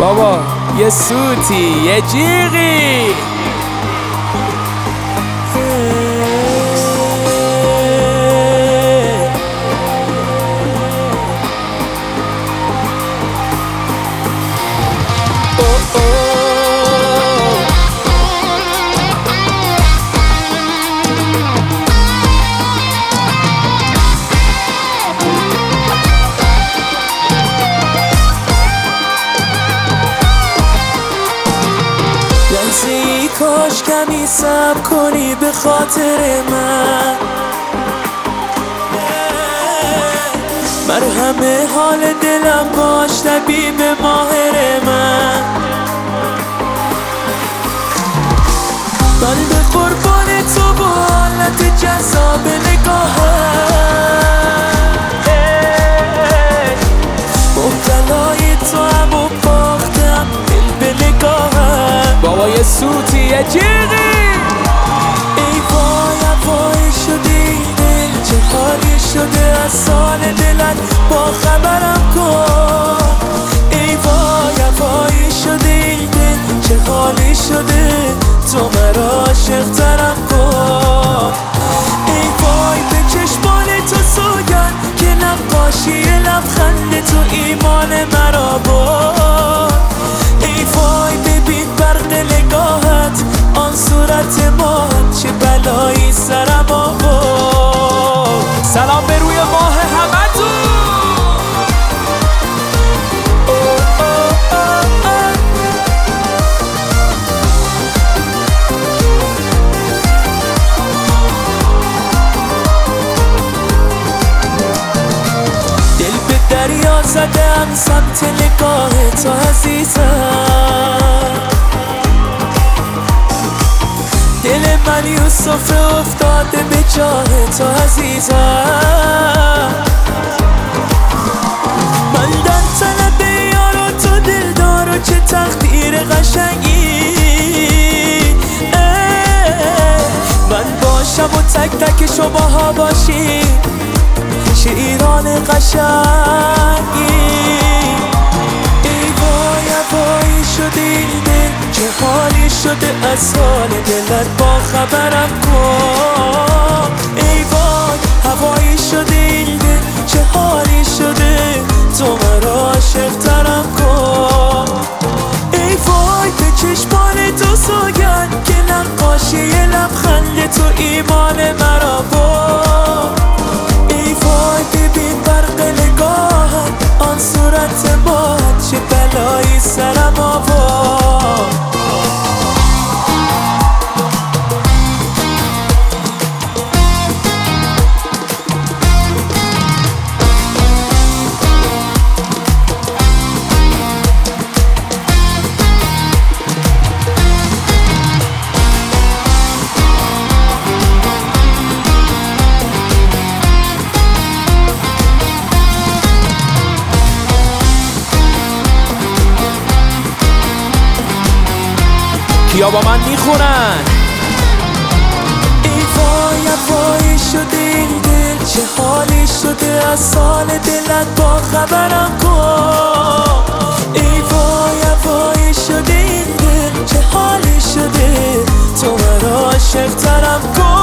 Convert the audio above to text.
بابا یه سوتی یه جیغی کاش کمی صبر کنی به خاطر من همه حال دلم باش طبیب ماهر من به قربان تو با حالت جذاب نگاهت مبتلای تو هم و باختم دل به نگاهت بابا یه سوتی یه جیغی ای وای وای شدی دل چه حالی شده از سال دلت با خبرم کن ای وای وای شدی دل چه حالی شده تو مرا عاشق ترم کن ای وای به چشمان تو سوگن که نقاشی لبخند تو ایمان مرا برد ای وای ببین برق نگاهت آن صورت ما چه بلایی سرم آورد سلام به روی ماه همتون دل به دریا زدم سمت نگاه تو عزیزم دل من یوسف افتاده به جاه تو عزیزم من در طلب یار و تو دلدار و چه تقدیر قشنگی من باشم و تک تک شماها باشی چه ایران قشنگی ای وای وای شده این دل چه حالی شده از حال دلت با خبرم کن ای وای هوایی شده این دل چه حالی شده تو مرا عاشق ترم کن ای وای به چشمان تو سوگن که نقاشی لبخند تو ایمان مرا برد ای وای ببین برق نگاهت آن صورت ما چه بلایی سرم آورد کیا با من میخونن ای وای وای شده این دل چه حالی شده از سال دلت با خبرم کن ای وای وای شده این دل چه حالی شده تو مرا عاشق ترم کن